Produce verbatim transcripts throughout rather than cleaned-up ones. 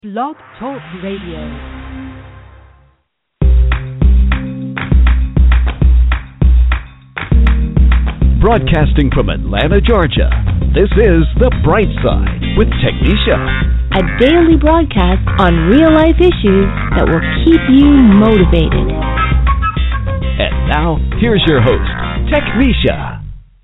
Blog Talk Radio. Broadcasting from Atlanta, Georgia, this is The Bright Side with Technisha. A daily broadcast on real-life issues that will keep you motivated. And now, here's your host, Technisha.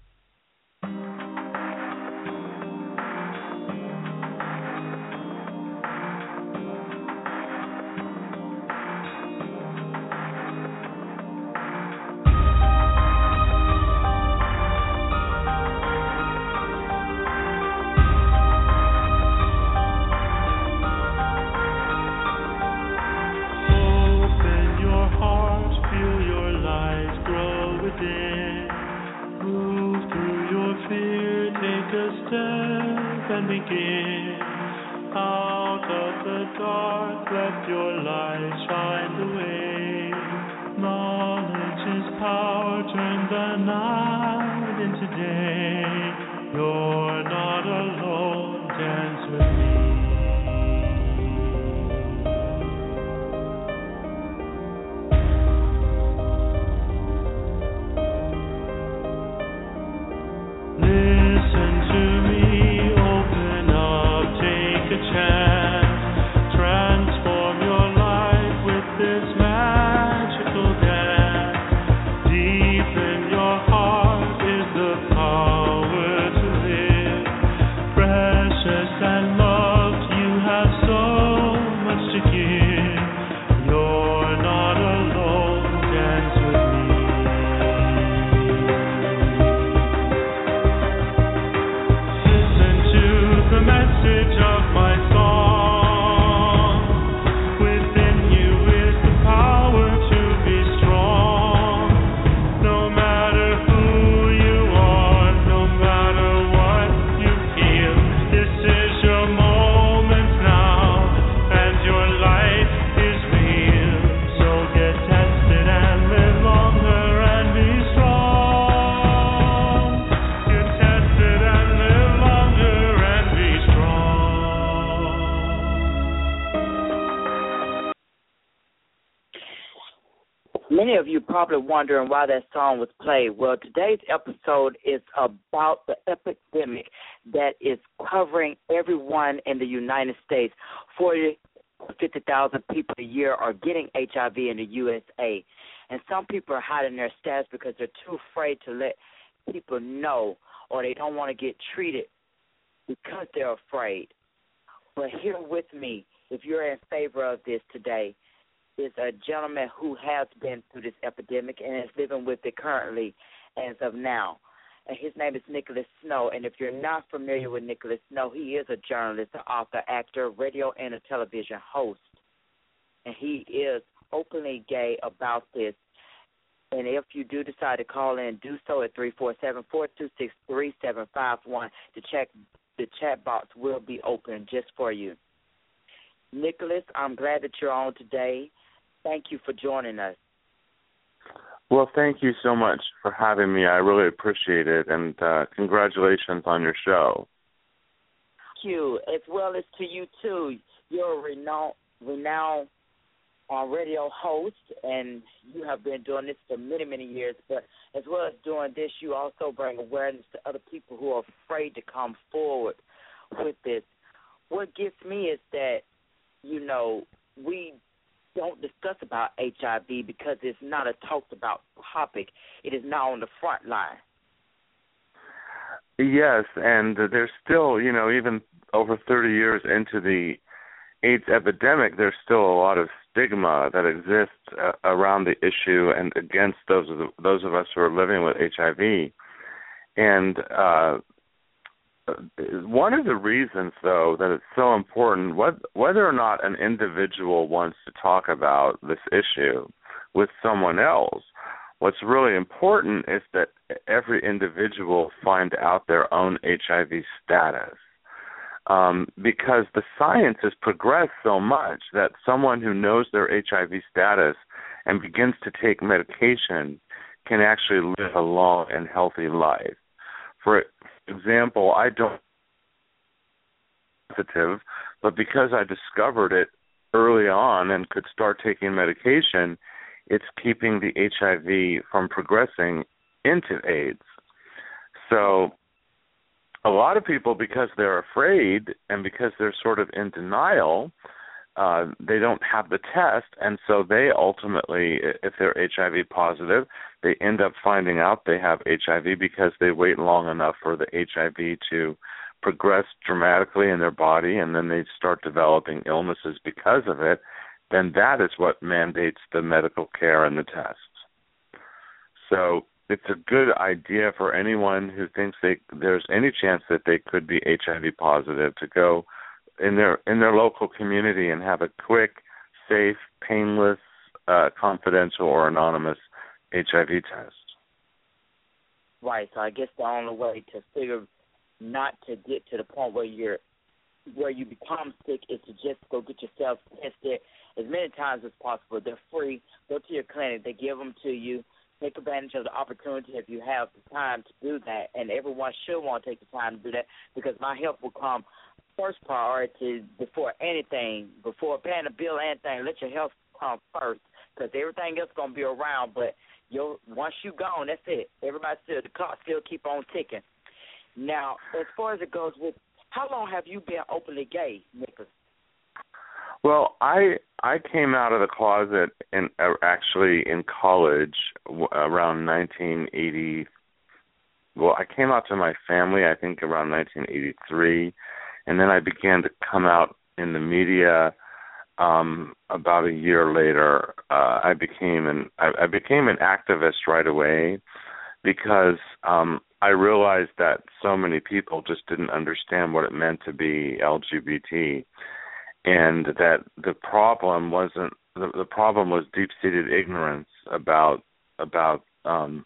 Many of you probably wondering why that song was played. Well, today's episode is about the epidemic that is covering everyone in the United States. forty, fifty thousand people a year are getting H I V in the U S A. And some people are hiding their stats because they're too afraid to let people know, or they don't want to get treated because they're afraid. But here with me, if you're in favor of this today, is a gentleman who has been through this epidemic and is living with it currently as of now. And his name is Nicholas Snow. And if you're not familiar with Nicholas Snow, he is a journalist, an author, actor, radio, and a television host. And he is openly gay about this. And if you do decide to call in, do so at three four seven, four two six, three seven five one. The chat, the chat box will be open just for you. Nicholas, I'm glad that you're on today. Thank you for joining us. Well, thank you so much for having me. I really appreciate it, and uh, congratulations on your show. Thank you, as well as to you, too. You're a renowned, renowned uh, radio host, and you have been doing this for many, many years. But as well as doing this, you also bring awareness to other people who are afraid to come forward with this. What gets me is that, you know, we don't discuss about H I V because it's not a talked about topic. It is now on the front line. Yes, and there's still, you know, even over thirty years into the AIDS epidemic, there's still a lot of stigma that exists uh, around the issue and against those of the, those of us who are living with H I V. And uh, one of the reasons, though, that it's so important, whether or not an individual wants to talk about this issue with someone else, what's really important is that every individual find out their own H I V status. Um, because the science has progressed so much that someone who knows their H I V status and begins to take medication can actually live a long and healthy life. For example, I don't sensitive But because I discovered it early on and could start taking medication, it's keeping the H I V from progressing into AIDS. So a lot of people, because they're afraid and because they're sort of in denial, uh, they don't have the test, and so they ultimately, if they're H I V positive, they end up finding out they have H I V because they wait long enough for the H I V to progress dramatically in their body, and then they start developing illnesses because of it. Then that is what mandates the medical care and the tests. So it's a good idea for anyone who thinks they, there's any chance that they could be H I V positive to go in their in their local community and have a quick, safe, painless, uh, confidential, or anonymous H I V test. Right. So I guess the only way to figure not to get to the point where you're where you become sick is to just go get yourself tested as many times as possible. They're free. Go to your clinic. They give them to you. Take advantage of the opportunity if you have the time to do that, and everyone should want to take the time to do that because my health will come first priority before anything, before paying a bill or anything. Let your health come first because everything else is going to be around, but you'll, once you're gone, that's it. Everybody still, the clock still keep on ticking. Now, as far as it goes with, how long have you been openly gay, Nicholas? Well, I I came out of the closet in uh, actually in college w- around nineteen eighty. Well, I came out to my family, I think, around nineteen eighty-three, and then I began to come out in the media um, about a year later. Uh, I became an I, I became an activist right away because um, I realized that so many people just didn't understand what it meant to be L G B T. And that the problem wasn't the, the problem was deep-seated ignorance about about um,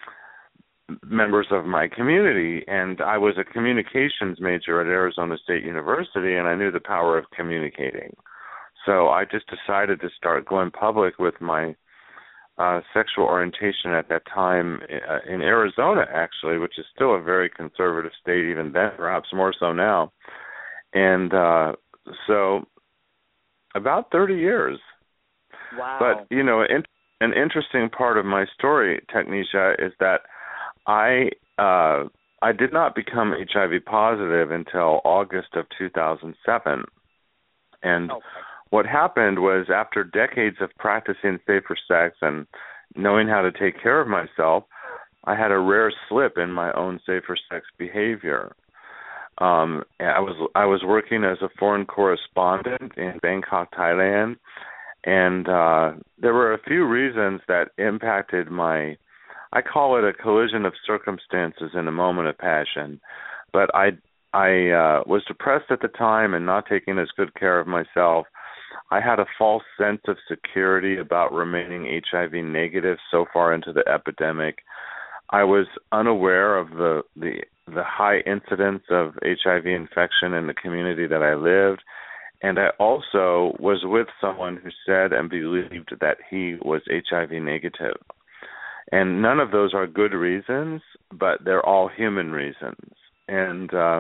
members of my community. And I was a communications major at Arizona State University, and I knew the power of communicating. So I just decided to start going public with my uh, sexual orientation at that time uh, in Arizona, actually, which is still a very conservative state, even then, perhaps more so now. And uh, so about thirty years. Wow. But, you know, in, an interesting part of my story, Technisha, is that I uh, I did not become H I V positive until August of two thousand seven. And okay. What happened was after decades of practicing safer sex and knowing how to take care of myself, I had a rare slip in my own safer sex behavior. Um, I was I was working as a foreign correspondent in Bangkok, Thailand, and uh, there were a few reasons that impacted my, I call it a collision of circumstances in a moment of passion, but I I uh, was depressed at the time and not taking as good care of myself. I had a false sense of security about remaining H I V negative so far into the epidemic. I was unaware of the, the the high incidence of H I V infection in the community that I lived, and I also was with someone who said and believed that he was H I V negative. And none of those are good reasons, but they're all human reasons. And uh,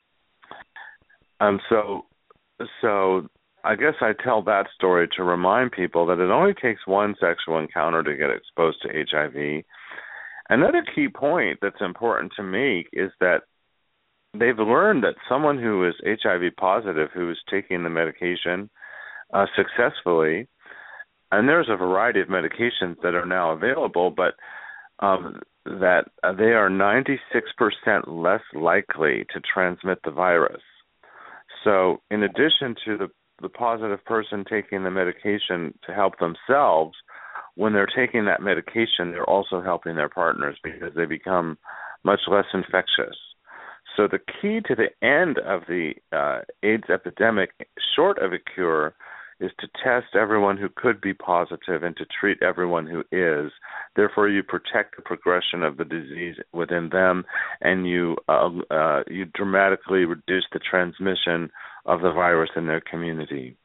um, so, so I guess I tell that story to remind people that it only takes one sexual encounter to get exposed to H I V. Another key point that's important to make is that they've learned that someone who is H I V positive, who is taking the medication uh, successfully, and there's a variety of medications that are now available, but um, that uh, they are ninety-six percent less likely to transmit the virus. So in addition to the, the positive person taking the medication to help themselves, when they're taking that medication, they're also helping their partners because they become much less infectious. So the key to the end of the uh, AIDS epidemic, short of a cure, is to test everyone who could be positive and to treat everyone who is. Therefore, you protect the progression of the disease within them, and you uh, uh, you dramatically reduce the transmission of the virus in their community.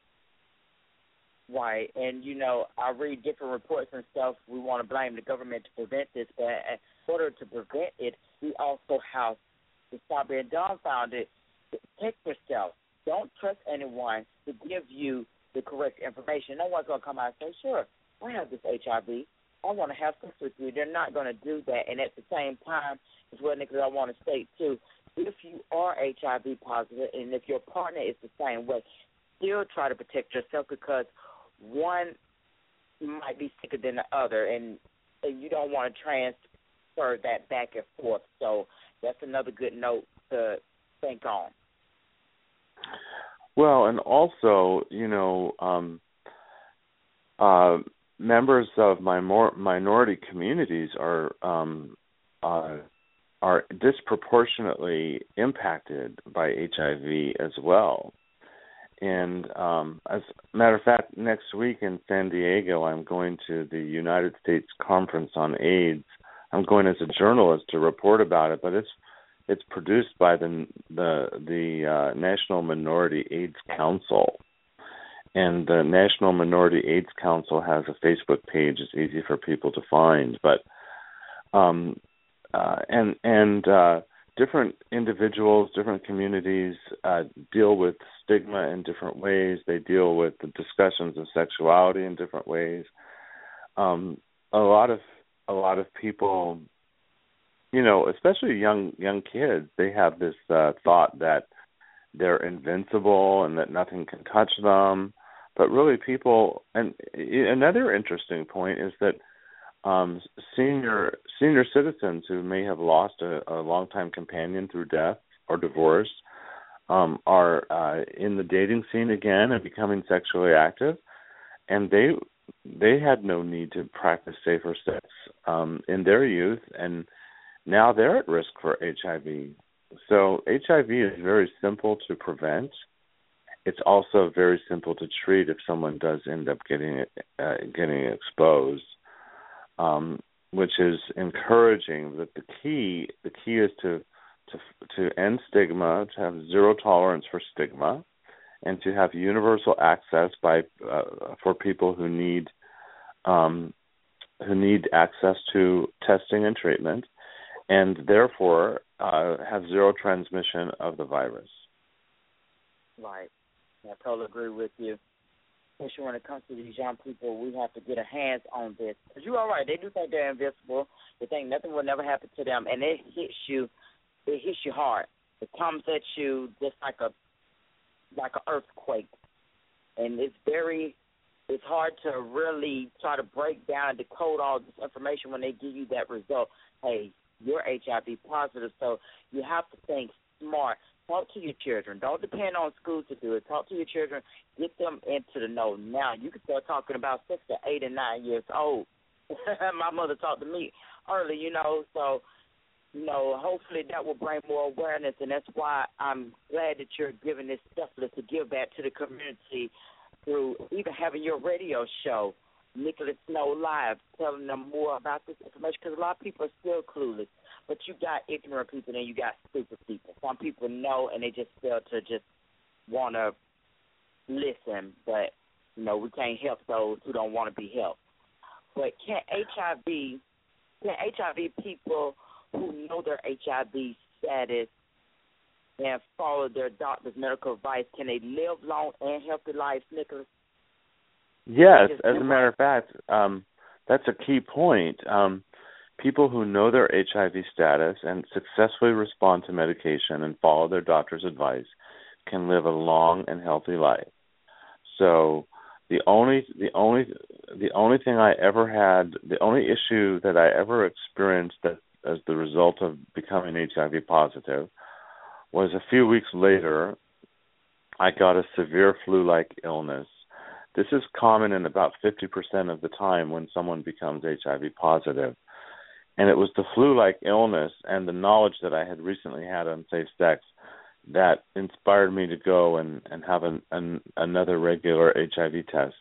Right, and, you know, I read different reports and stuff. We want to blame the government to prevent this, but in order to prevent it, we also have to stop being dumbfounded. Protect yourself. don't trust anyone to give you the correct information. No one's going to come out and say, sure, I have this H I V. I want to have sex with you. They're not going to do that. And at the same time, as well, Nicholas, I want to state, too, if you are H I V positive and if your partner is the same way, still try to protect yourself because one might be sicker than the other, and, and you don't want to transfer that back and forth. So that's another good note to think on. Well, and also, you know, um, uh, members of my more minority communities are um, uh, are disproportionately impacted by H I V as well. And um, as a matter of fact, next week in San Diego, I'm going to the United States Conference on AIDS. I'm going as a journalist to report about it, but it's it's produced by the the the uh, National Minority AIDS Council, and the National Minority AIDS Council has a Facebook page. It's easy for people to find, but um, uh, and and uh, different individuals, different communities uh, deal with stigma in different ways. They deal with the discussions of sexuality in different ways. Um, a lot of a lot of people, you know, especially young young kids, they have this uh, thought that they're invincible and that nothing can touch them. But really, people, and another interesting point is that um, senior senior citizens who may have lost a, a longtime companion through death or divorce um, are uh, in the dating scene again and becoming sexually active, and they they had no need to practice safer sex um, in their youth, and now they're at risk for H I V. So H I V is very simple to prevent. It's also very simple to treat if someone does end up getting it, uh, getting exposed, um, which is encouraging. That the key the key is to to to end stigma, to have zero tolerance for stigma, and to have universal access by uh, for people who need um, who need access to testing and treatment, and therefore uh, have zero transmission of the virus. Right. I totally agree with you. Especially when it comes to these young people, we have to get a hands on this. Because you're all right. They do think they're invincible. They think nothing will never happen to them, and it hits you. It hits you hard. It comes at you just like a like an earthquake, and it's very. It's hard to really try to break down and decode all this information when they give you that result. Hey, you're H I V positive, so you have to think smart. Talk to your children. Don't depend on school to do it. Talk to your children. Get them into the know. Now, you can start talking about six to eight and nine years old. My mother talked to me early, you know, so, you know, hopefully that will bring more awareness, and that's why I'm glad that you're giving this selfless to give back to the community through even having your radio show, Nicholas Snow Live, telling them more about this information, because a lot of people are still clueless. But you got ignorant people and you got stupid people. Some people know and they just fail to just want to listen, but, you know, we can't help those who don't want to be helped. But can H I V, can H I V people who know their H I V status and follow their doctor's medical advice, can they live long and healthy lives, Nicholas? Yes, as a matter of fact, um, that's a key point. Um, people who know their H I V status and successfully respond to medication and follow their doctor's advice can live a long and healthy life. So the only the only the only thing I ever had, the only issue that I ever experienced that as the result of becoming H I V positive was a few weeks later I got a severe flu-like illness. This is common in about fifty percent of the time when someone becomes H I V positive. And it was the flu-like illness and the knowledge that I had recently had on safe sex that inspired me to go and, and have an, an, another regular H I V test.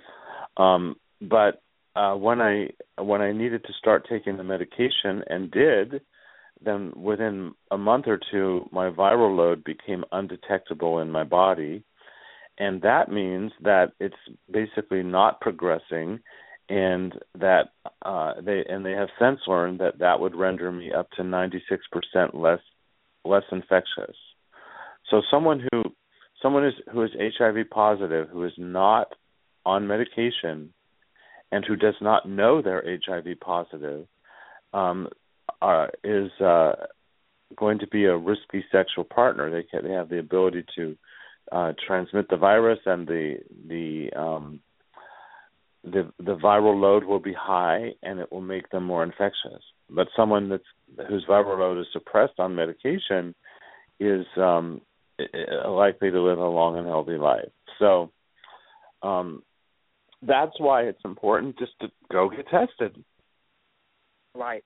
Um, but uh, when I when I needed to start taking the medication and did, then within a month or two, my viral load became undetectable in my body. And that means that it's basically not progressing, and that uh, they and they have since learned that that would render me up to ninety-six percent less less infectious. So someone who someone is, who is H I V positive, who is not on medication, and who does not know they're H I V positive, um, uh, is uh, going to be a risky sexual partner. They can, they have the ability to uh, transmit the virus, and the the um, the the viral load will be high, and it will make them more infectious. But someone that's whose viral load is suppressed on medication is um, likely to live a long and healthy life. So um, that's why it's important just to go get tested. Right.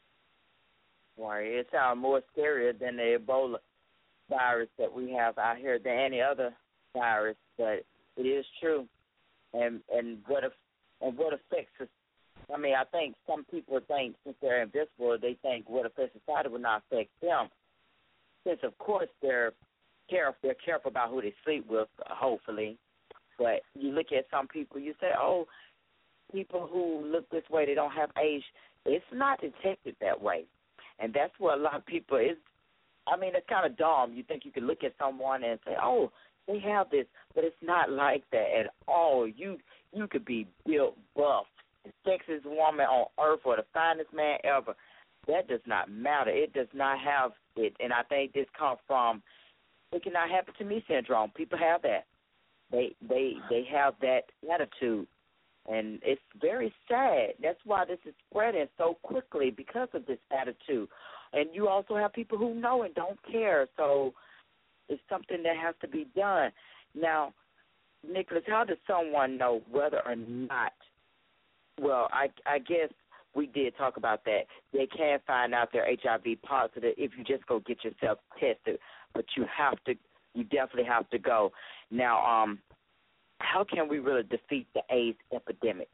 Right. It sounds more scarier than the Ebola virus that we have out here than any other virus, but it is true. And and what if and what affects us? I mean, I think some people think since they're invisible, they think what affects society will not affect them. Since of course they're careful, they're careful about who they sleep with, hopefully. But you look at some people, you say, oh, people who look this way, they don't have age. It's not detected that way. And that's what a lot of people is. I mean, it's kind of dumb. You think you can look at someone and say, oh, they have this, but it's not like that at all. You you could be built buff, the sexiest woman on earth or the finest man ever. That does not matter. It does not have it. And I think this comes from it cannot happen to me syndrome. People have that. They they they have that attitude. And it's very sad. That's why this is spreading so quickly because of this attitude. And you also have people who know and don't care. So it's something that has to be done. Now, Nicholas, how does someone know whether or not, well, I, I guess we did talk about that. They can find out they're H I V positive if you just go get yourself tested. But you have to, you definitely have to go. Now, um, how can we really defeat the AIDS epidemic?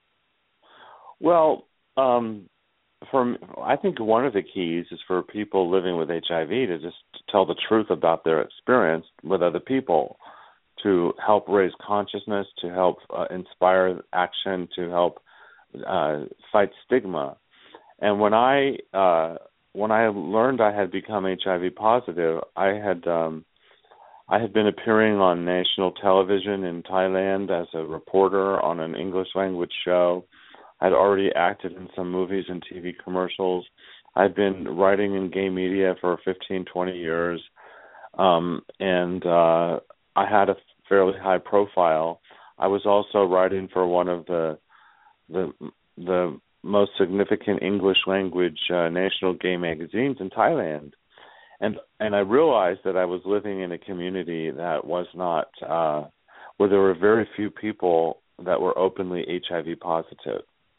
Well, um, for, I think one of the keys is for people living with H I V to just tell the truth about their experience with other people, to help raise consciousness, to help uh, inspire action, to help uh, fight stigma. And when I uh, when I learned I had become H I V positive, I had um, I had been appearing on national television in Thailand as a reporter on an English language show. I'd already acted in some movies and T V commercials. I'd been writing in gay media for fifteen, twenty years. Um, and uh, I had a fairly high profile. I was also writing for one of the the, the most significant English language uh, national gay magazines in Thailand. And and I realized that I was living in a community that was not, uh, where there were very few people that were openly H I V positive.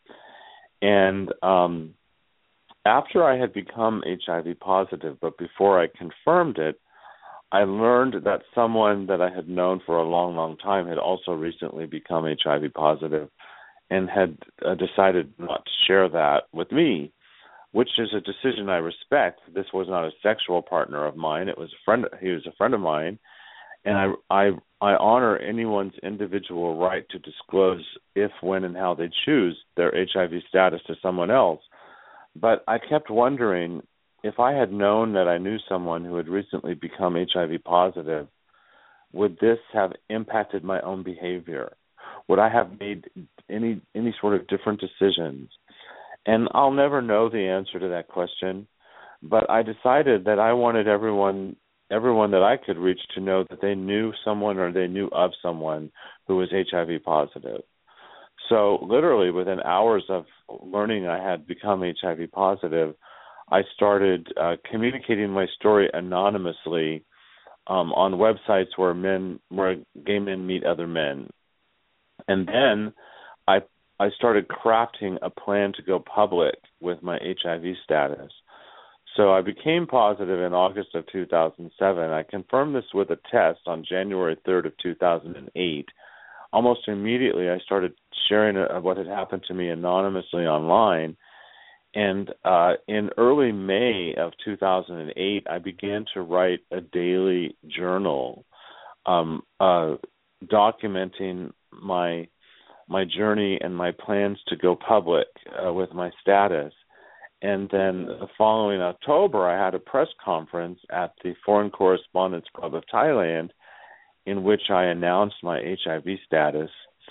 And um, after I had become H I V positive, but before I confirmed it, I learned that someone that I had known for a long, long time had also recently become H I V positive and had uh, decided not to share that with me, which is a decision I respect. This was not a sexual partner of mine. It was a friend. He was a friend of mine, and I, I, I honor anyone's individual right to disclose if, when, and how they choose their H I V status to someone else. But I kept wondering, if I had known that I knew someone who had recently become H I V positive, would this have impacted my own behavior? Would I have made any any sort of different decisions? And I'll never know the answer to that question, but I decided that I wanted everyone everyone that I could reach to know that they knew someone or they knew of someone who was H I V positive. So literally within hours of learning I had become H I V positive, I started uh, communicating my story anonymously um, on websites where men, where gay men meet other men. And then I I started crafting a plan to go public with my H I V status. So I became positive in August of two thousand seven. I confirmed this with a test on January third of two thousand eight. Almost immediately, I started sharing uh, what had happened to me anonymously online. And uh, in early May of two thousand eight, I began to write a daily journal um, uh, documenting my my journey and my plans to go public uh, with my status. And then the following October, I had a press conference at the Foreign Correspondents Club of Thailand, in which I announced my H I V status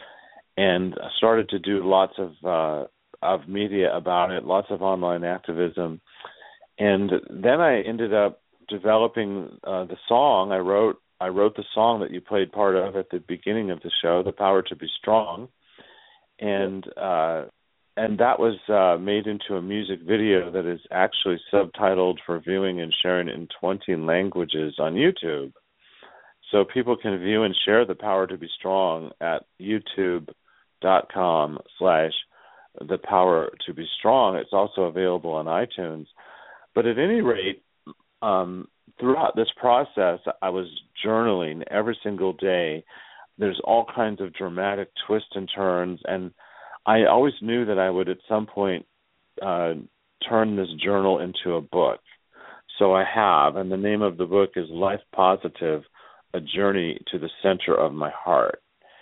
and started to do lots of uh, of media about it, lots of online activism. And then I ended up developing uh, the song. I wrote I wrote the song that you played part of at the beginning of the show, "The Power to Be Strong," and uh, and that was uh, made into a music video that is actually subtitled for viewing and sharing in twenty languages on YouTube. So people can view and share "The Power to Be Strong" at youtube dot com slash The Power to Be Strong. It's also available on iTunes. But at any rate, um, throughout this process, I was journaling every single day. There's all kinds of dramatic twists and turns, and I always knew that I would at some point uh, turn this journal into a book. So I have, and the name of the book is Life Positive, A Journey to the Center of My Heart.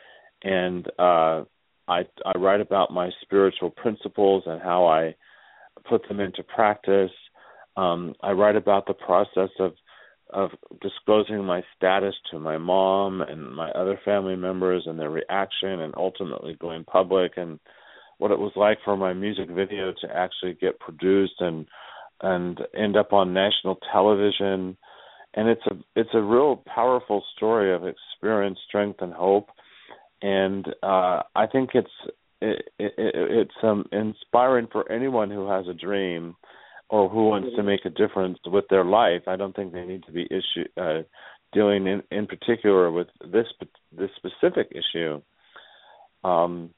And uh, I, I write about my spiritual principles and how I put them into practice. Um, I write about the process of of disclosing my status to my mom and my other family members and their reaction, and ultimately going public, and what it was like for my music video to actually get produced and and end up on national television. And it's a it's a real powerful story of experience, strength, and hope. And uh, I think it's it, it, it's um, inspiring for anyone who has a dream or who wants to make a difference with their life. I don't think they need to be issue, uh, dealing in, in particular with this this specific issue. Um,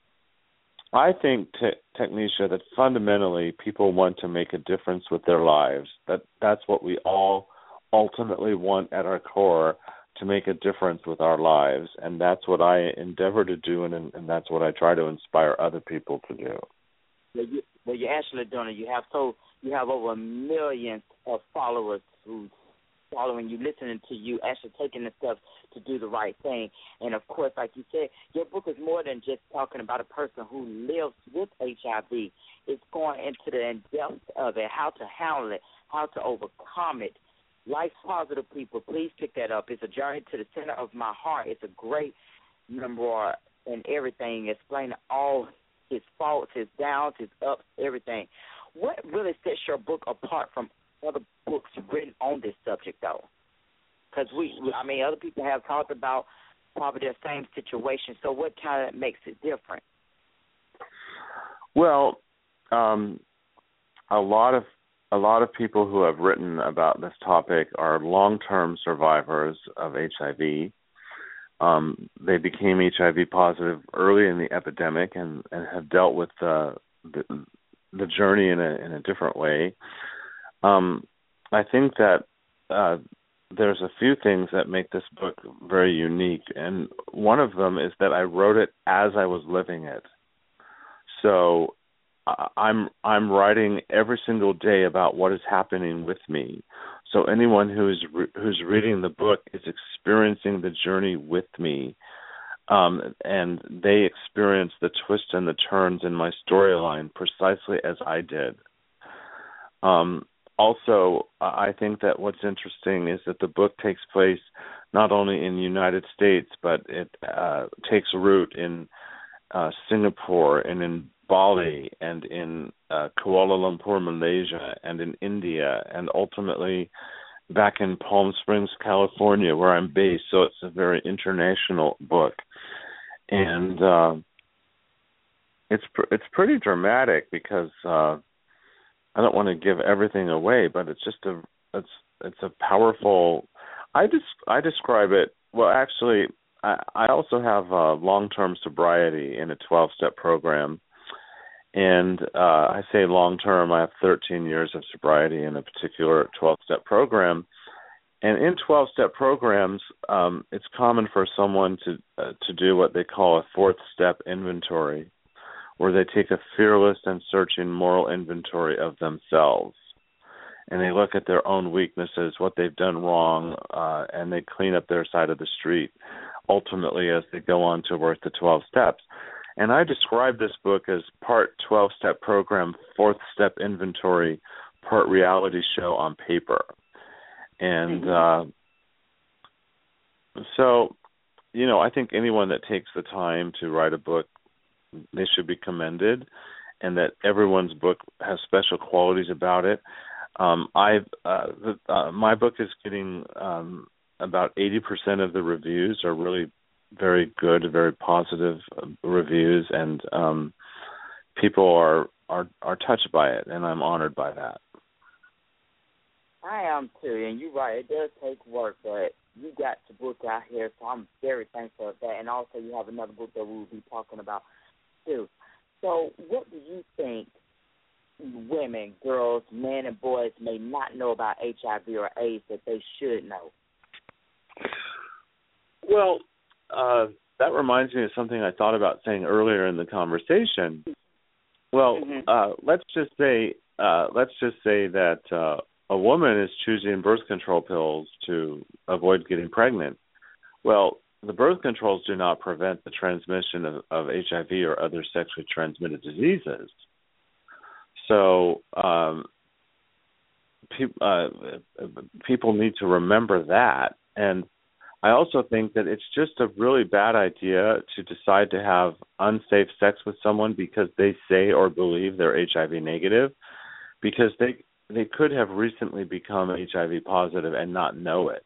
I think, te- Technisha, that fundamentally people want to make a difference with their lives. That that's what we all ultimately want at our core, to make a difference with our lives, and that's what I endeavor to do, and, and that's what I try to inspire other people to do. Well, you, well, you're actually doing it. You have so you have over a million of followers who following you, listening to you, actually taking the steps to do the right thing. And of course, like you said, your book is more than just talking about a person who lives with H I V. It's going into the in-depth of it, how to handle it, how to overcome it. Life Positive, people, please pick that up. It's a journey to the center of my heart. It's a great memoir and everything, explaining all his faults, his downs, his ups, everything. What really sets your book apart from other books written on this subject, though? Because we, I mean, other people have talked about probably their same situation. So what kind of makes it different? Well, um, a lot of a lot of people who have written about this topic are long-term survivors of H I V. Um, they became H I V positive early in the epidemic and, and have dealt with uh, the the journey in a in a different way. Um, I think that uh, there's a few things that make this book very unique, and one of them is that I wrote it as I was living it. So I'm I'm writing every single day about what is happening with me. So anyone who's re- who's reading the book is experiencing the journey with me, um, and they experience the twists and the turns in my storyline precisely as I did. Um, also, I think that what's interesting is that the book takes place not only in the United States, but it uh, takes root in uh, Singapore and in Bali and in uh, Kuala Lumpur, Malaysia, and in India, and ultimately back in Palm Springs, California, where I'm based. So it's a very international book, and uh, it's pr- it's pretty dramatic because uh, I don't want to give everything away, but it's just a it's it's a powerful. I just I describe it well. Actually, I, I also have uh, long-term sobriety in a twelve-step program. And uh, I say long-term, I have thirteen years of sobriety in a particular twelve-step program. And in twelve-step programs, um, it's common for someone to uh, to do what they call a fourth-step inventory, where they take a fearless and searching moral inventory of themselves. And they look at their own weaknesses, what they've done wrong, uh, and they clean up their side of the street, ultimately as they go on to work the twelve steps. And I describe this book as part twelve-step program, fourth-step inventory, part reality show on paper. And uh, so you know, I think anyone that takes the time to write a book, they should be commended, and that everyone's book has special qualities about it. Um, I've uh, the, uh, my book is getting um, about eighty percent of the reviews are really very good, very positive reviews, and um, people are, are are touched by it, and I'm honored by that. I am too, and you're right. It does take work, but you got your book out here, so I'm very thankful for that. And also, you have another book that we'll be talking about too. So, what do you think women, girls, men, and boys may not know about H I V or AIDS that they should know? Well, uh, that reminds me of something I thought about saying earlier in the conversation. Well, mm-hmm. uh, let's just say uh, let's just say that uh, a woman is choosing birth control pills to avoid getting pregnant. Well, the birth controls do not prevent the transmission of, of H I V or other sexually transmitted diseases. So um, pe- uh, people need to remember that. And I also think that it's just a really bad idea to decide to have unsafe sex with someone because they say or believe they're H I V negative, because they they could have recently become H I V positive and not know it.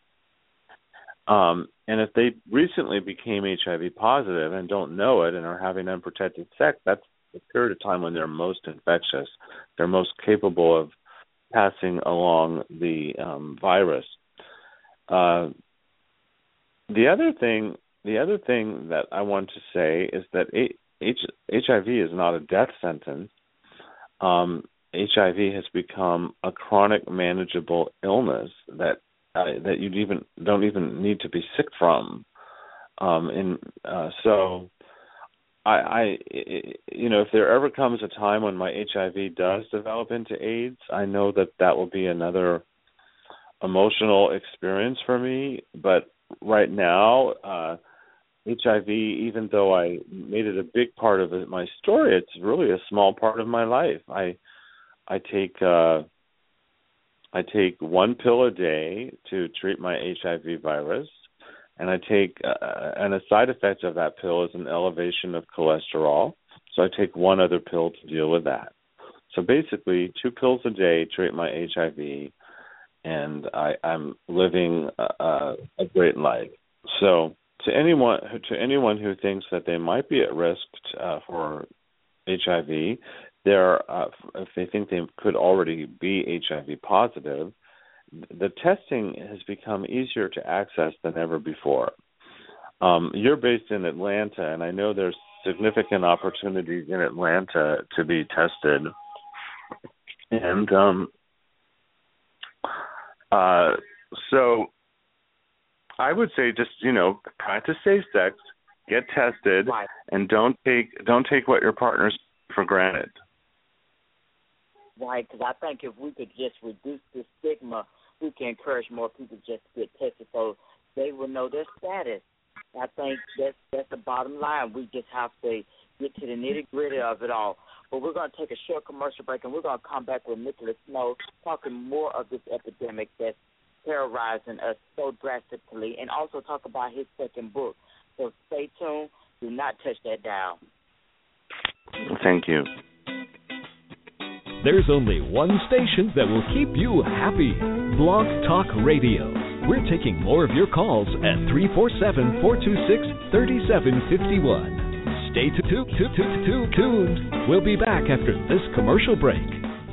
Um, and if they recently became H I V positive and don't know it and are having unprotected sex, that's the period of time when they're most infectious. They're most capable of passing along the um, virus. Uh, the other thing, the other thing that I want to say is that H- H I V is not a death sentence. Um, H I V has become a chronic, manageable illness that uh, that you even don't even need to be sick from. Um, and uh, so, I, I, you know, if there ever comes a time when my H I V does develop into AIDS, I know that that will be another emotional experience for me. But right now, uh, H I V, even though I made it a big part of it, my story, it's really a small part of my life. I I take uh, I take one pill a day to treat my H I V virus, and I take uh, and a side effect of that pill is an elevation of cholesterol. So I take one other pill to deal with that. So basically, two pills a day treat my H I V, and I, I'm living a, a great life. So to anyone to anyone who thinks that they might be at risk uh, for H I V, there uh, if they think they could already be H I V positive, the testing has become easier to access than ever before. Um, you're based in Atlanta, and I know there's significant opportunities in Atlanta to be tested. And um, uh, so I would say just, you know, practice safe sex, get tested, right. and don't take don't take what your partner's for granted. Right, because I think if we could just reduce the stigma, we can encourage more people just to get tested so they will know their status. I think that's, that's the bottom line. We just have to get to the nitty-gritty of it all. But we're going to take a short commercial break, and we're going to come back with Nicholas Snow talking more of this epidemic that's terrorizing us so drastically, and also talk about his second book. So stay tuned. Do not touch that dial. Thank you. There's only one station that will keep you happy. Blog Talk Radio. We're taking more of your calls at three four seven, four two six, three seven five one. Stay t- t- t- t- t- tuned. We'll be back after this commercial break.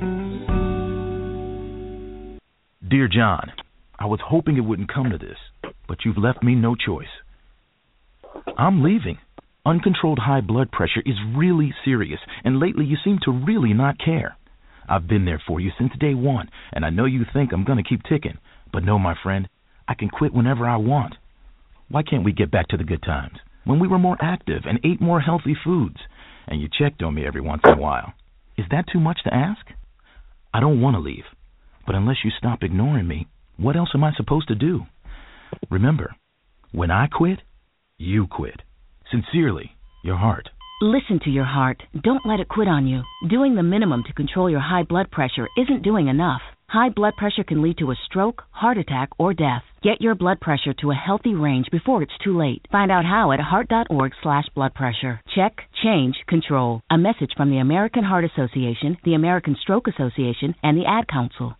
Dear John, I was hoping it wouldn't come to this, but you've left me no choice. I'm leaving. Uncontrolled high blood pressure is really serious, and lately you seem to really not care. I've been there for you since day one, and I know you think I'm going to keep ticking. But no, my friend, I can quit whenever I want. Why can't we get back to the good times, when we were more active and ate more healthy foods, and you checked on me every once in a while? Is that too much to ask? I don't want to leave, but unless you stop ignoring me, what else am I supposed to do? Remember, when I quit, you quit. Sincerely, your heart. Listen to your heart. Don't let it quit on you. Doing the minimum to control your high blood pressure isn't doing enough. High blood pressure can lead to a stroke, heart attack, or death. Get your blood pressure to a healthy range before it's too late. Find out how at heart.org slash blood pressure. Check, change, control. A message from the American Heart Association, the American Stroke Association, and the Ad Council.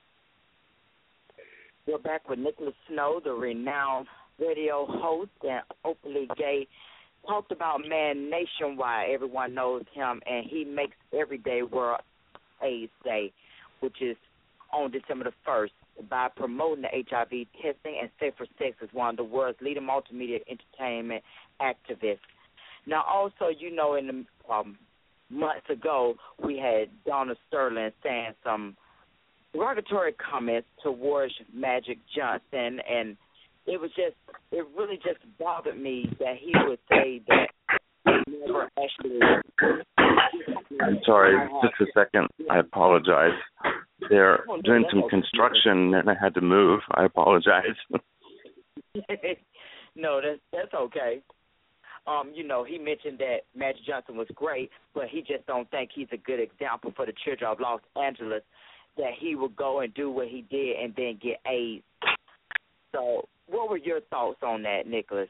We're back with Nicholas Snow, the renowned radio host and openly gay. Talked about Man Nationwide. Everyone knows him, and he makes every day World AIDS Day, which is on December the first, by promoting the H I V testing and safer sex as one of the world's leading multimedia entertainment activists. Now, also, you know, in the um, months ago, we had Donna Sterling saying some derogatory comments towards Magic Johnson, and it was just, it really just bothered me that he would say that he never actually. I'm sorry, just a second. I apologize. They're doing some construction, and I had to move. I apologize. No, that's that's okay. Um, you know, he mentioned that Magic Johnson was great, but he just don't think he's a good example for the children of Los Angeles, that he would go and do what he did and then get AIDS. So what were your thoughts on that, Nicholas?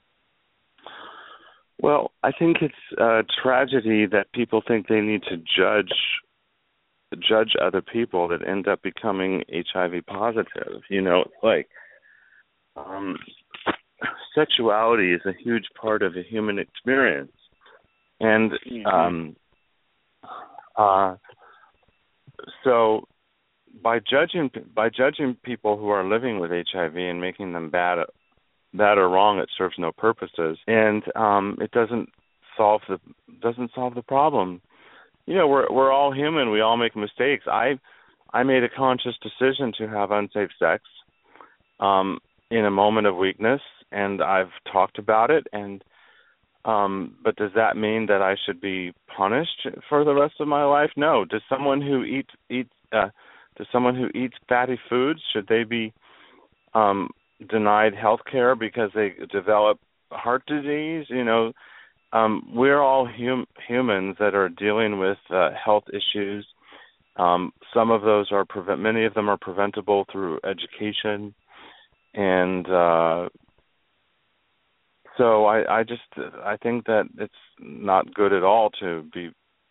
Well, I think it's a tragedy that people think they need to judge judge other people that end up becoming H I V positive. You know, it's like um, sexuality is a huge part of the human experience. And um, uh, so by judging by judging people who are living with H I V and making them bad bad or wrong, it serves no purposes, and um, it doesn't solve the doesn't solve the problem. You know, we're we're all human. We all make mistakes. I I made a conscious decision to have unsafe sex um, in a moment of weakness, and I've talked about it. And um, but does that mean that I should be punished for the rest of my life? No. Does someone who eats eats uh, does someone who eats fatty foods, should they be um, denied health care because they develop heart disease? You know, um, we're all hum- humans that are dealing with uh, health issues. Um, some of those are prevent. Many of them are preventable through education, and uh, so I, I just I think that it's not good at all to be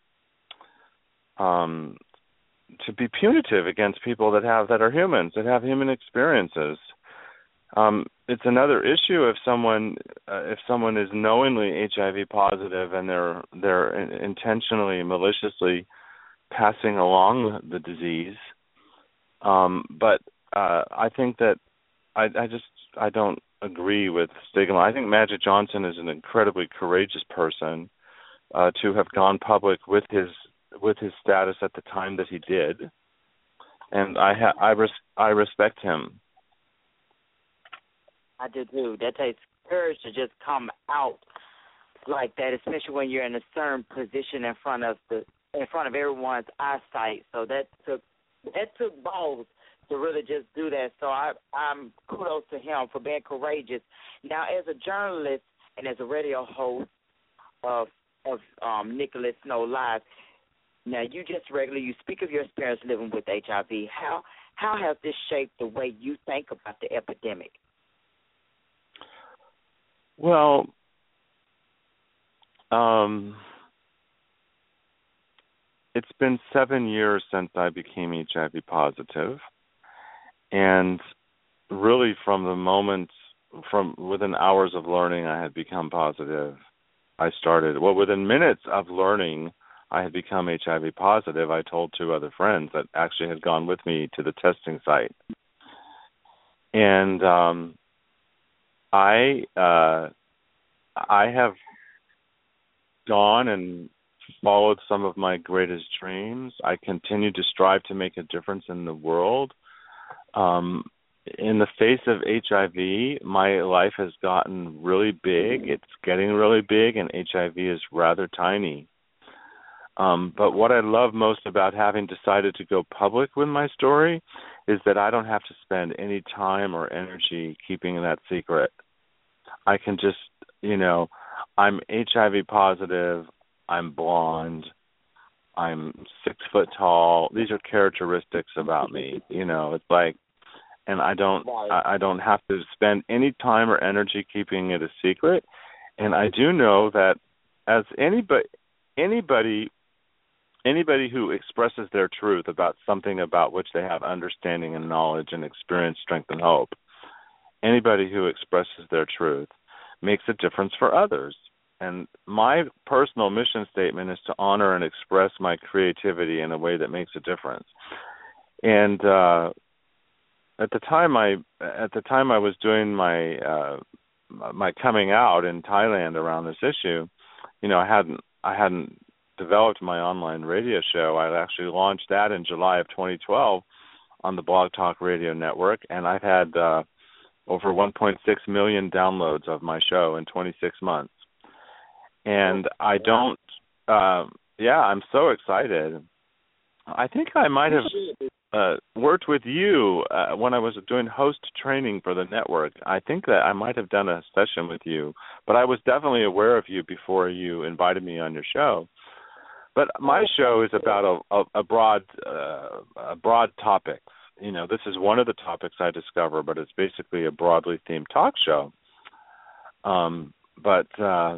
um, to be punitive against people that have that are humans, that have human experiences. Um, it's another issue if someone uh, if someone is knowingly H I V positive and they're they're in, intentionally, maliciously passing along the disease. Um, but uh, I think that I, I just I don't agree with stigma. I think Magic Johnson is an incredibly courageous person uh, to have gone public with his with his status at the time that he did, and I ha- I, res- I respect him. I do too. That takes courage to just come out like that, especially when you're in a certain position in front of the in front of everyone's eyesight. So that took that took balls to really just do that. So I, I'm kudos to him for being courageous. Now, as a journalist and as a radio host of of um, Nicholas Snow Live, now you just regularly you speak of your experience living with H I V. How how has this shaped the way you think about the epidemic? Well, um, it's been seven years since I became H I V positive, and really from the moment, from within hours of learning I had become positive, I started, well, within minutes of learning I had become H I V positive, I told two other friends that actually had gone with me to the testing site. And um, I uh, I have gone and followed some of my greatest dreams. I continue to strive to make a difference in the world. Um, in the face of H I V, my life has gotten really big. It's getting really big, and H I V is rather tiny. Um, but what I love most about having decided to go public with my story is that I don't have to spend any time or energy keeping that secret. I can just, you know, I'm H I V positive, I'm blonde, I'm six foot tall. These are characteristics about me. You know, it's like, and I don't, I, I don't have to spend any time or energy keeping it a secret. And I do know that as anybody, anybody, anybody who expresses their truth about something about which they have understanding and knowledge and experience, strength, and hope, anybody who expresses their truth makes a difference for others. And my personal mission statement is to honor and express my creativity in a way that makes a difference. And uh, at the time I at the time I was doing my uh, my coming out in Thailand around this issue, you know, I hadn't I hadn't developed my online radio show. I actually launched that in July of twenty twelve on the Blog Talk Radio Network, and I've had uh, over one point six million downloads of my show in twenty-six months. And I don't, uh, yeah, I'm so excited. I think I might have uh, worked with you uh, when I was doing host training for the network. I think that I might have done a session with you, but I was definitely aware of you before you invited me on your show. But my show is about a, a, a broad, uh, a broad topic. You know, this is one of the topics I discover, but it's basically a broadly themed talk show. Um, but uh,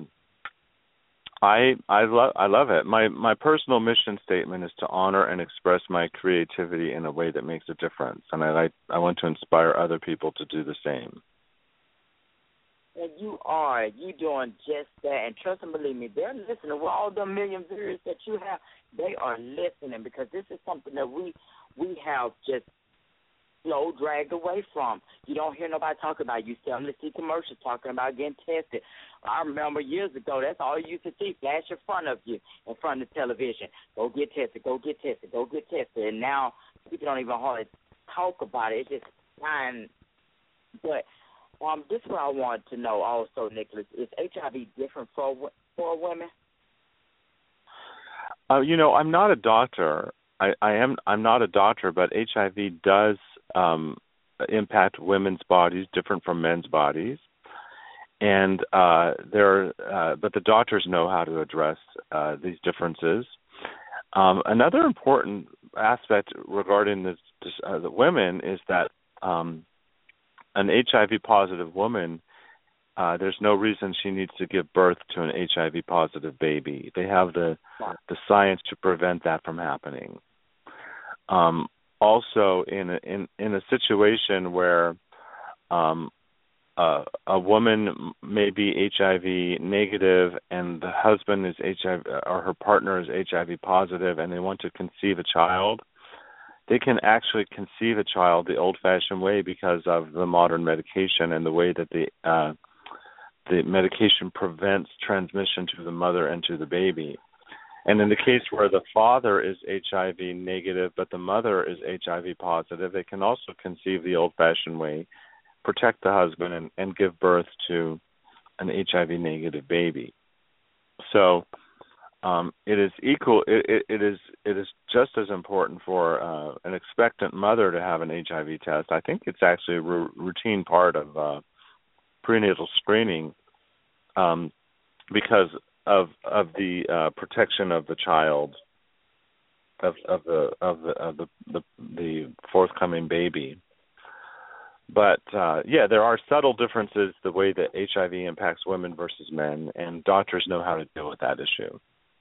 I I love I love it. My my personal mission statement is to honor and express my creativity in a way that makes a difference, and I like I want to inspire other people to do the same. And you are you doing just that, and trust and believe me, they're listening. With all the million viewers that you have, they are listening, because this is something that we we have just slow dragged away from. You don't hear nobody talking about. You seldom see commercials talking about getting tested. I remember years ago, that's all you used to see, flash in front of you, in front of the television. Go get tested, go get tested, go get tested. And now people don't even hardly talk about it. It's just fine. But um, this is what I want to know also, Nicholas. Is H I V different for for women? Uh, you know, I'm not a doctor. I, I am. I'm not a doctor, but H I V does um, impact women's bodies different from men's bodies, and uh, there. Uh, but the doctors know how to address uh, these differences. Um, another important aspect regarding this, this, uh, the women is that um, an H I V positive woman, uh, there's no reason she needs to give birth to an H I V positive baby. They have the the science to prevent that from happening. Um, also, in a, in in a situation where um, uh, a woman may be H I V negative and the husband is H I V or her partner is H I V positive, and they want to conceive a child, they can actually conceive a child the old-fashioned way because of the modern medication and the way that the uh, the medication prevents transmission to the mother and to the baby. And in the case where the father is H I V negative but the mother is H I V positive, they can also conceive the old-fashioned way, protect the husband, and, and give birth to an H I V negative baby. So um, it is equal. It, it, it is it is just as important for uh, an expectant mother to have an H I V test. I think it's actually a r- routine part of uh, prenatal screening um, because of of the uh, protection of the child, of of the of the of the, the, the forthcoming baby. But uh, yeah, there are subtle differences the way that H I V impacts women versus men, and doctors know how to deal with that issue.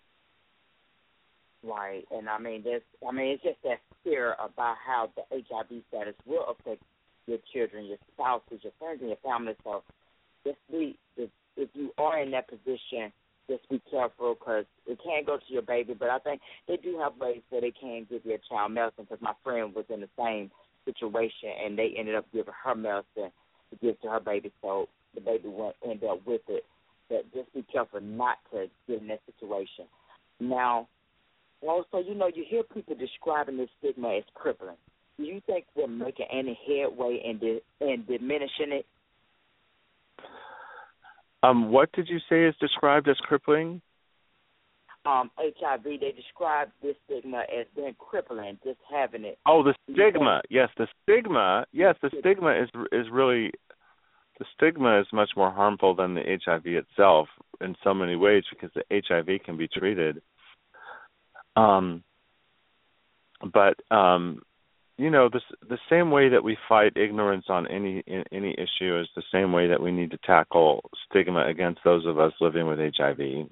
Right, and I mean, there's, I mean, it's just that fear about how the H I V status will affect your children, your spouses, your friends, and your family. So, just be if, if you are in that position, just be careful, because it can go to your baby. But I think they do have ways where they can give your child medicine. Because my friend was in the same situation, and they ended up giving her medicine to give to her baby, so the baby won't end up with it. But just be careful not to get in that situation. Now, also, you know, you hear people describing this stigma as crippling. Do you think we're making any headway in, di- in diminishing it? Um, what did you say is described as crippling? Um, H I V, they describe this stigma as being crippling, just having it. Oh, the stigma. Yes, the stigma. Yes, the stigma is is really, the stigma is much more harmful than the H I V itself in so many ways, because the H I V can be treated. Um, but um, you know, the the same way that we fight ignorance on any in, any issue is the same way that we need to tackle stigma against those of us living with H I V.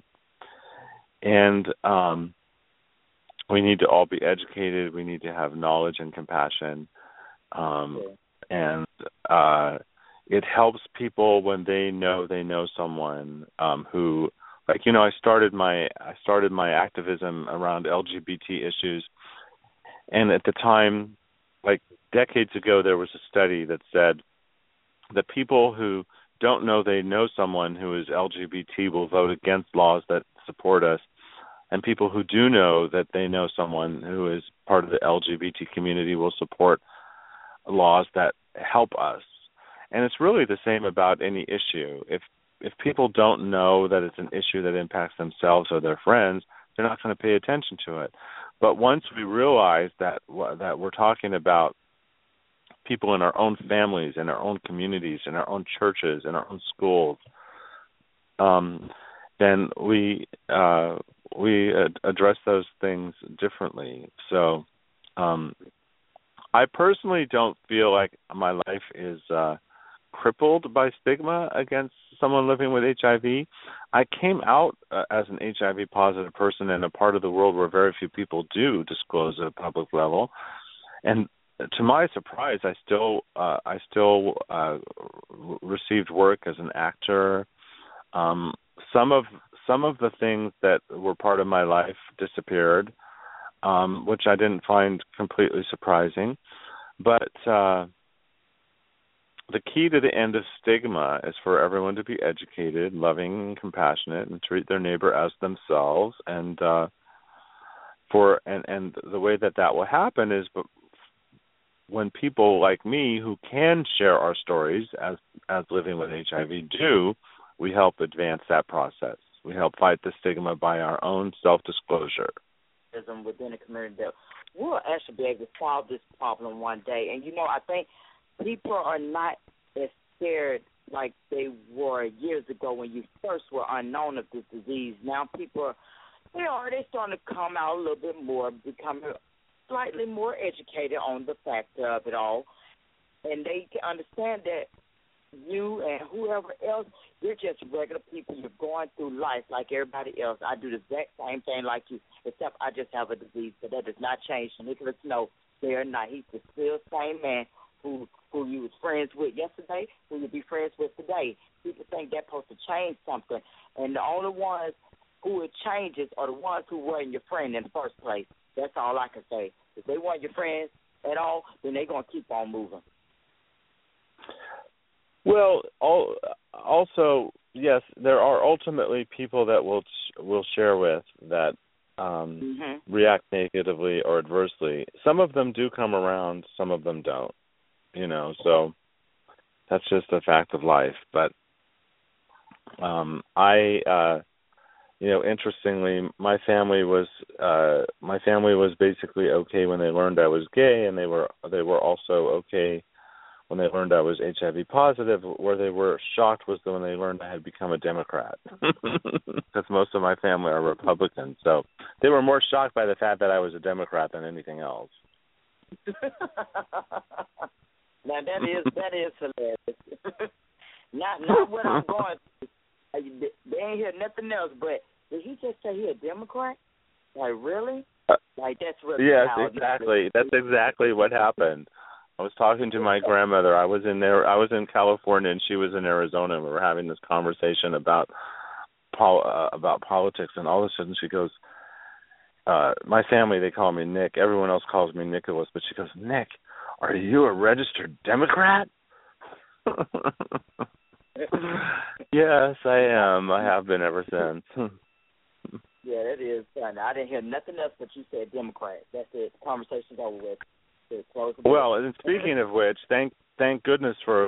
And um, we need to all be educated. We need to have knowledge and compassion. Um, and uh, it helps people when they know they know someone um, who, like, you know, I started my I started my activism around L G B T issues, and at the time, like decades ago, there was a study that said that people who don't know they know someone who is L G B T will vote against laws that support us, and people who do know that they know someone who is part of the L G B T community will support laws that help us. And it's really the same about any issue. If if people don't know that it's an issue that impacts themselves or their friends, they're not going to pay attention to it. But once we realize that that we're talking about people in our own families, in our own communities, in our own churches, in our own schools, um, then we uh, we address those things differently. So um, I personally don't feel like my life is uh, crippled by stigma against someone living with H I V. I came out uh, as an H I V positive person in a part of the world where very few people do disclose at a public level, and to my surprise, I still uh, I still uh, received work as an actor. Um, some of some of the things that were part of my life disappeared, um, which I didn't find completely surprising. But uh, the key to the end of stigma is for everyone to be educated, loving, and compassionate, and treat their neighbor as themselves. And uh, for and, and the way that that will happen is when people like me who can share our stories as as living with H I V do, we help advance that process. We help fight the stigma by our own self-disclosure. Within the community, that we'll actually be able to solve this problem one day. And, you know, I think people are not as scared like they were years ago when you first were unknown of this disease. Now people are, you know, they're starting to come out a little bit more, becoming slightly more educated on the fact of it all. And they can understand that you and whoever else, you're just regular people. You're going through life like everybody else. I do the exact same thing like you, except I just have a disease, but that does not change Nicholas Snow day or night. He's the still same man who who you was friends with yesterday, who you'll be friends with today. People think that's supposed to change something, and the only ones who it changes are the ones who weren't your friend in the first place. That's all I can say. If they weren't your friends at all, then they're going to keep on moving. Well, also, yes, there are ultimately people that we'll, we'll share with that um, mm-hmm. react negatively or adversely. Some of them do come around, some of them don't, you know, so that's just a fact of life. But um, I, uh, you know, interestingly, my family was uh, my family was basically okay when they learned I was gay, and they were they were also okay when they learned I was H I V positive. Where they were shocked was when they learned I had become a Democrat, because most of my family are Republicans. So they were more shocked by the fact that I was a Democrat than anything else. Now that is that is hilarious. not not what I'm going through. They ain't hear nothing else. But did he just say he a Democrat? Like really? Like that's really yes, how exactly. That's exactly what happened. I was talking to my grandmother. I was in there. I was in California, and she was in Arizona. And we were having this conversation about pol- uh, about politics, and all of a sudden she goes, uh, "My family, they call me Nick. Everyone else calls me Nicholas." But she goes, "Nick, are you a registered Democrat?" Yes, I am. I have been ever since. Yeah, that is fun. I didn't hear nothing else but you said Democrat. That's it. The conversation's over with. Well, and speaking of which, thank thank goodness for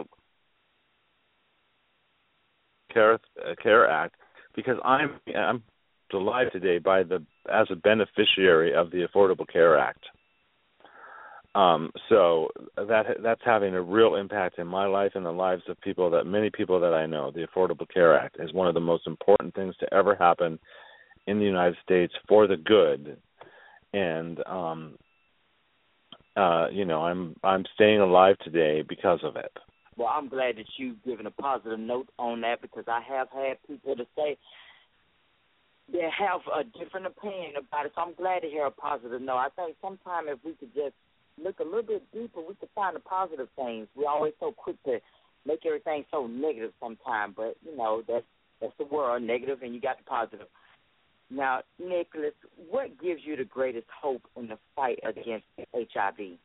Care uh, Care Act, because I'm I'm delighted today by the as a beneficiary of the Affordable Care Act. Um, so that that's having a real impact in my life and the lives of people that many people that I know. The Affordable Care Act is one of the most important things to ever happen in the United States for the good. and um, uh, you know, I'm I'm staying alive today because of it. Well, I'm glad that you've given a positive note on that, because I have had people to say they have a different opinion about it. So I'm glad to hear a positive note. I think sometimes if we could just look a little bit deeper, we could find the positive things. We're always so quick to make everything so negative sometimes, but, you know, that's, that's the world, negative, and you got the positive. Now, Nicholas, what gives you the greatest hope in the fight against H I V?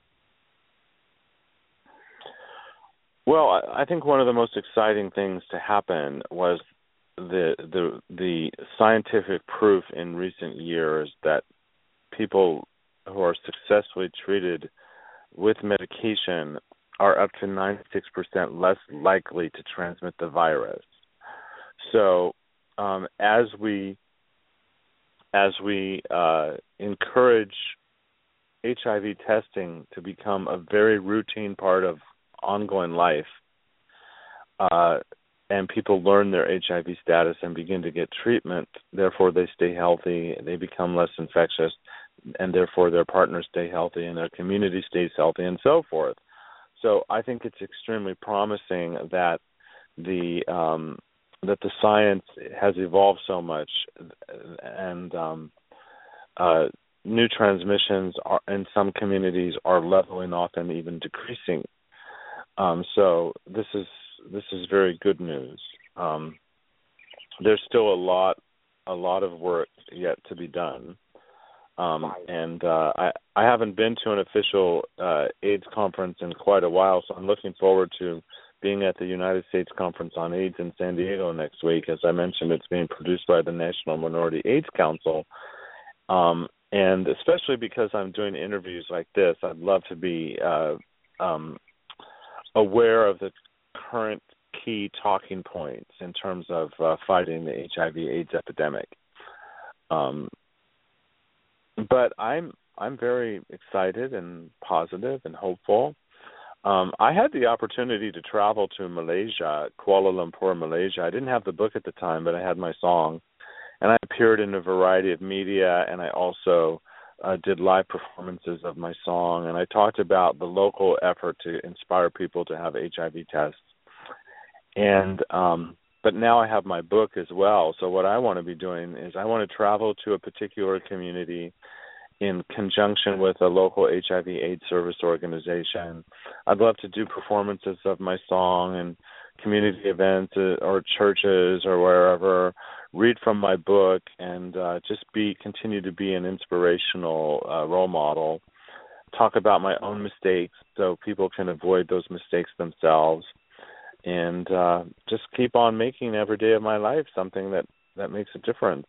Well, I think one of the most exciting things to happen was the the the scientific proof in recent years that people who are successfully treated with medication are up to ninety-six percent less likely to transmit the virus. So, um, as we as we uh, encourage H I V testing to become a very routine part of ongoing life, uh, and people learn their H I V status and begin to get treatment, therefore they stay healthy, they become less infectious, and therefore their partners stay healthy and their community stays healthy, and so forth. So I think it's extremely promising that the um, that the science has evolved so much, and um, uh, new transmissions are, in some communities are leveling off and even decreasing. Um, so this is this is very good news. Um, there's still a lot a lot of work yet to be done, um, and uh, I I haven't been to an official uh, AIDS conference in quite a while, so I'm looking forward to being at the United States Conference on AIDS in San Diego next week. As I mentioned, it's being produced by the National Minority AIDS Council, um, and especially because I'm doing interviews like this, I'd love to be uh, um, aware of the current key talking points in terms of uh, fighting the H I V AIDS epidemic. Um, but I'm I'm very excited and positive and hopeful. Um, I had the opportunity to travel to Malaysia, Kuala Lumpur, Malaysia. I didn't have the book at the time, but I had my song, and I appeared in a variety of media, and I also Uh, did live performances of my song, and I talked about the local effort to inspire people to have H I V tests. And um, but now I have my book as well. So what I want to be doing is I want to travel to a particular community in conjunction with a local H I V AIDS service organization. I'd love to do performances of my song and community events or churches or wherever, read from my book, and uh, just be continue to be an inspirational uh, role model, talk about my own mistakes so people can avoid those mistakes themselves, and uh, just keep on making every day of my life something that, that makes a difference.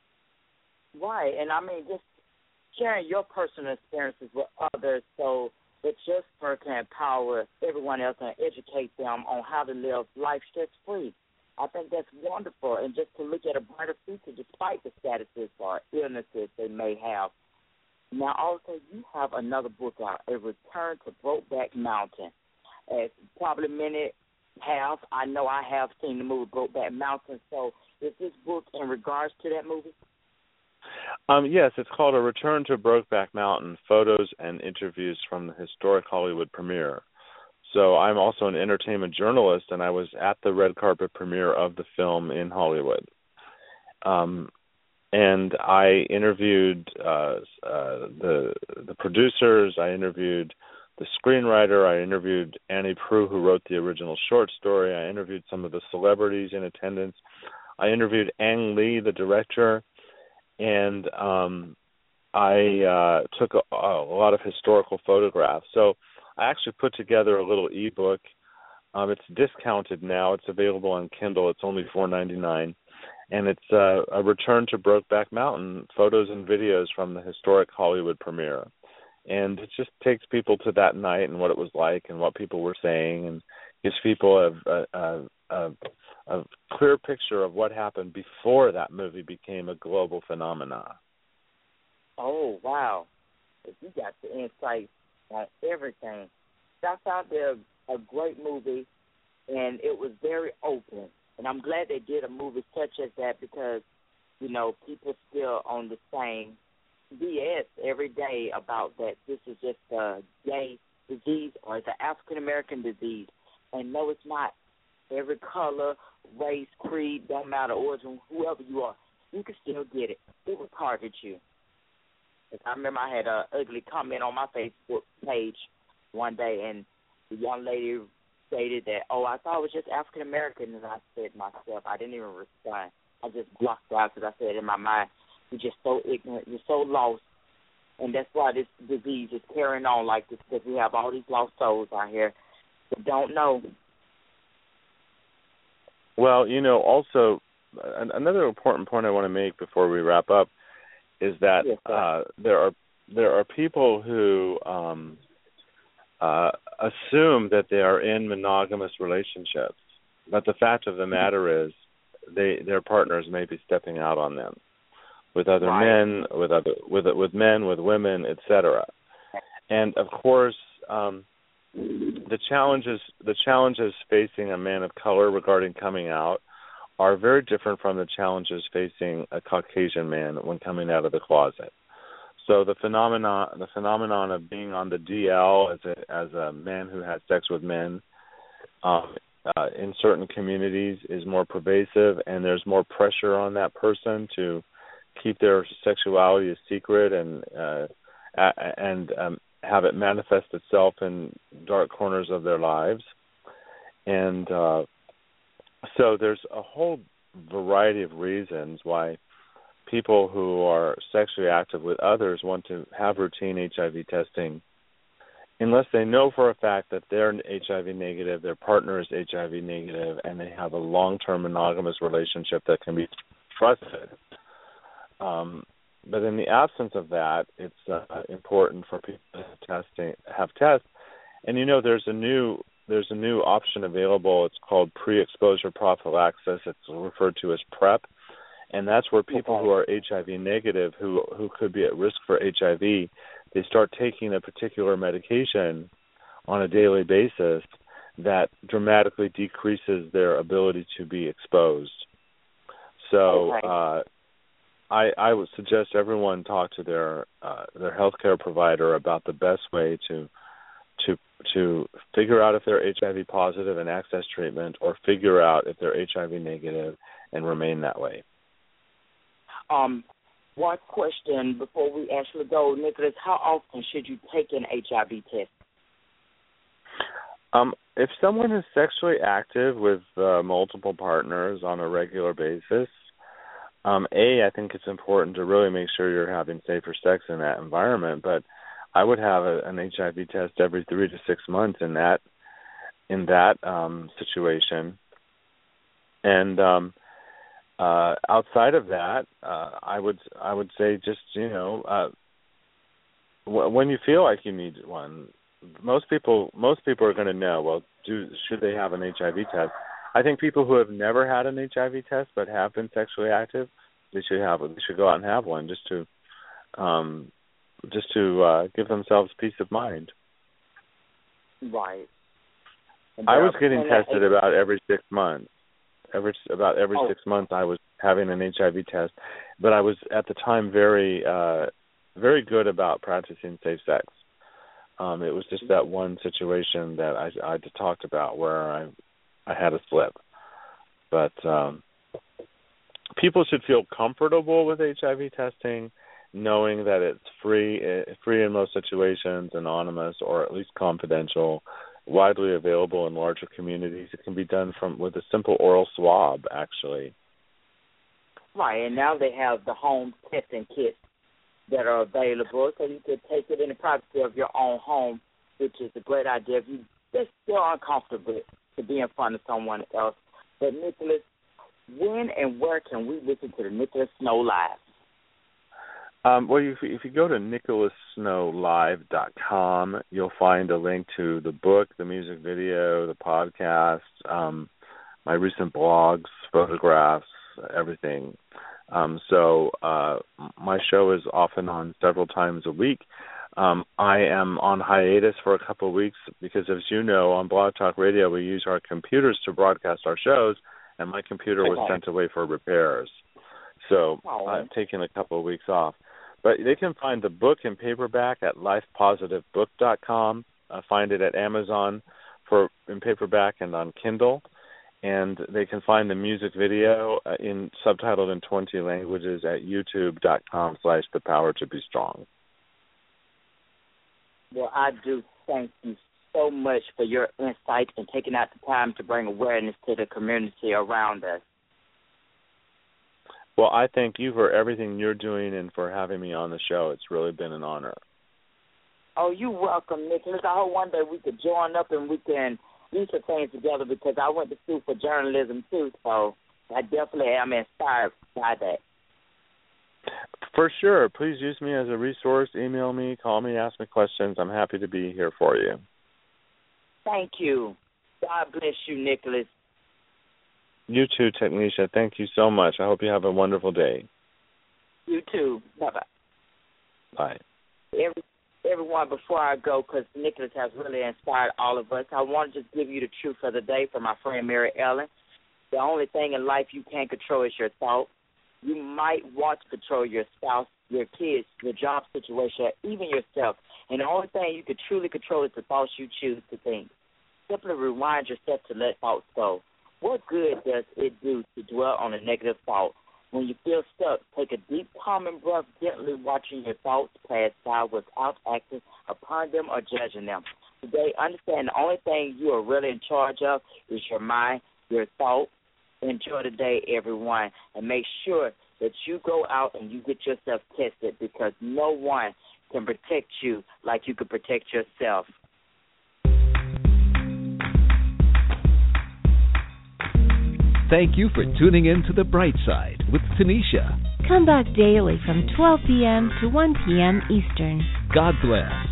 Right, and I mean, just sharing your personal experiences with others so that your story can empower everyone else and educate them on how to live life stress-free. I think that's wonderful, and just to look at a brighter future despite the statuses or illnesses they may have. Now, also, you have another book out, A Return to Brokeback Mountain. As probably many have, I know I have seen the movie Brokeback Mountain, so is this book in regards to that movie? Um, yes, it's called A Return to Brokeback Mountain, Photos and Interviews from the Historic Hollywood Premiere. So I'm also an entertainment journalist, and I was at the red carpet premiere of the film in Hollywood. Um, and I interviewed uh, uh, the the producers, I interviewed the screenwriter, I interviewed Annie Proulx, who wrote the original short story, I interviewed some of the celebrities in attendance, I interviewed Ang Lee, the director, and um, I uh, took a, a lot of historical photographs. So I actually put together a little ebook. Um, it's discounted now. It's available on Kindle. It's only four ninety-nine, and it's uh, a return to Brokeback Mountain, photos and videos from the historic Hollywood premiere. And it just takes people to that night and what it was like and what people were saying, and gives people a, a, a, a clear picture of what happened before that movie became a global phenomenon. Oh, wow. You got the insight on everything. That's out there a great movie, and it was very open. And I'm glad they did a movie such as that because, you know, people still on the same B S every day about that this is just a gay disease or it's an African American disease. And no, it's not. Every color, race, creed, don't matter, origin, whoever you are, you can still get it. It will target you. I remember I had an ugly comment on my Facebook page one day, and the young lady stated that, oh, I thought it was just African American, and I said myself, I didn't even respond. I just blocked out because I said in my mind, you're just so ignorant, you're so lost, and that's why this disease is carrying on like this, because we have all these lost souls out here that don't know. Well, you know, also, another important point I want to make before we wrap up is that yes, uh, there are there are people who um, uh, assume that they are in monogamous relationships, but the fact of the matter is, they their partners may be stepping out on them with other right. men, with other with with men, with women, et cetera. And of course, um, the challenges the challenges facing a man of color regarding coming out are very different from the challenges facing a Caucasian man when coming out of the closet. So the phenomenon the phenomenon of being on the D L as a as a man who has sex with men um, uh, in certain communities is more pervasive, and there's more pressure on that person to keep their sexuality a secret and uh, and um, have it manifest itself in dark corners of their lives. And uh, so there's a whole variety of reasons why people who are sexually active with others want to have routine H I V testing unless they know for a fact that they're H I V negative, their partner is H I V negative, and they have a long-term monogamous relationship that can be trusted. Um, but in the absence of that, it's uh, important for people to testing, have tests. And, you know, there's a new there's a new option available. It's called pre-exposure prophylaxis. It's referred to as PrEP. And that's where people who are H I V negative, who who could be at risk for H I V, they start taking a particular medication on a daily basis that dramatically decreases their ability to be exposed. So uh, I, I would suggest everyone talk to their uh, their healthcare provider about the best way to to to figure out if they're H I V positive and access treatment, or figure out if they're H I V negative and remain that way. Um, one question before we actually go, Nicholas, how often should you take an H I V test? Um, if someone is sexually active with uh, multiple partners on a regular basis, um, A, I think it's important to really make sure you're having safer sex in that environment, but I would have a, an H I V test every three to six months in that in that um, situation. And um, uh, outside of that, uh, I would I would say just you know uh, w- when you feel like you need one, most people most people are going to know. Well, do should they have an H I V test? I think people who have never had an H I V test but have been sexually active, they should have they should go out and have one just to. Um, just to uh, give themselves peace of mind. Right. I was getting tested about every six months. Every about every oh. six months, I was having an H I V test, but I was at the time very, uh, very good about practicing safe sex. Um, it was just that one situation that I, I just talked about where I, I had a slip. But um, people should feel comfortable with H I V testing, knowing that it's free, free in most situations, anonymous, or at least confidential, widely available in larger communities. It can be done from with a simple oral swab, actually. Right, and now they have the home testing kits that are available, so you can take it in the privacy of your own home, which is a great idea if you just feel uncomfortable to be in front of someone else. But, Nicholas, when and where can we listen to the Nicholas Snow Live? Um, well, if you, if you go to nicholas snow live dot com, you'll find a link to the book, the music video, the podcast, um, my recent blogs, photographs, everything. Um, so uh, my show is often on several times a week. Um, I am on hiatus for a couple of weeks because, as you know, on Blog Talk Radio, we use our computers to broadcast our shows, and my computer was sent away for repairs. So I'm taking a couple of weeks off. But they can find the book in paperback at life positive book dot com. Uh, find it at Amazon for in paperback and on Kindle. And they can find the music video uh, in subtitled in twenty languages at youtube dot com slash the power to be strong. Well, I do thank you so much for your insight and taking out the time to bring awareness to the community around us. Well, I thank you for everything you're doing and for having me on the show. It's really been an honor. Oh, you're welcome, Nicholas. I hope one day we could join up and we can do some things together because I went to school for journalism, too, so I definitely am inspired by that. For sure. Please use me as a resource. Email me, call me, ask me questions. I'm happy to be here for you. Thank you. God bless you, Nicholas. You too, Technisha. Thank you so much. I hope you have a wonderful day. You too. Bye-bye. Bye. Every, everyone, before I go, because Nicholas has really inspired all of us, I want to just give you the truth of the day from my friend Mary Ellen. The only thing in life you can't control is your thoughts. You might want to control your spouse, your kids, your job situation, even yourself. And the only thing you can truly control is the thoughts you choose to think. Simply remind yourself to let thoughts go. What good does it do to dwell on a negative thought? When you feel stuck, take a deep, calming breath, gently watching your thoughts pass by without acting upon them or judging them. Today, understand the only thing you are really in charge of is your mind, your thoughts. Enjoy the day, everyone, and make sure that you go out and you get yourself tested because no one can protect you like you can protect yourself. Thank you for tuning in to The Bright Side with Tanisha. Come back daily from twelve p.m. to one p.m. Eastern. God bless.